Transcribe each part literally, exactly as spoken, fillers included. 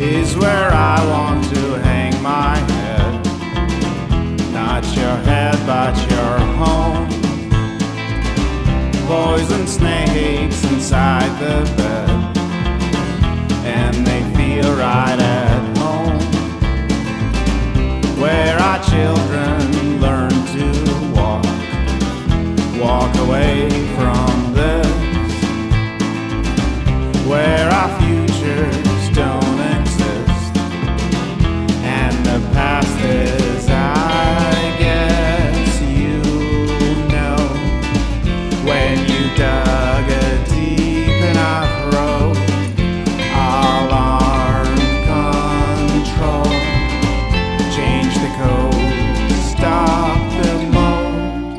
is where I want to hang my head. Not your head, but your home. Poison snakes inside the bed, and they feel right at home. Where our children learn to walk, walk away from this. Where our futures don't exist, and the past is, I guess you know, when you dug a deep enough road, alarm control, change the code, stop the mode.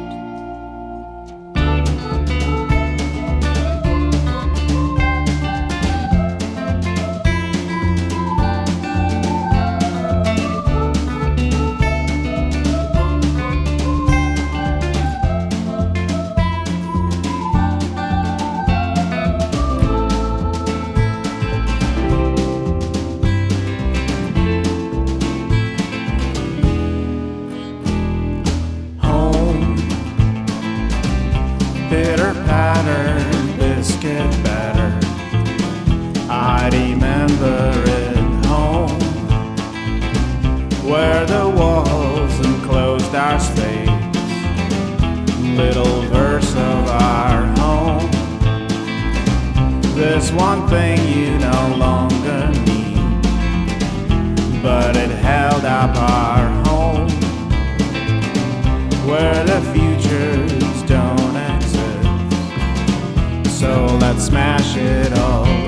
Bitter pattern, biscuit batter, I remember it home, where the walls enclosed our space, little verse of our home. There's one thing you no longer need, but it held up our home, where the futures don't exist. So let's smash it all.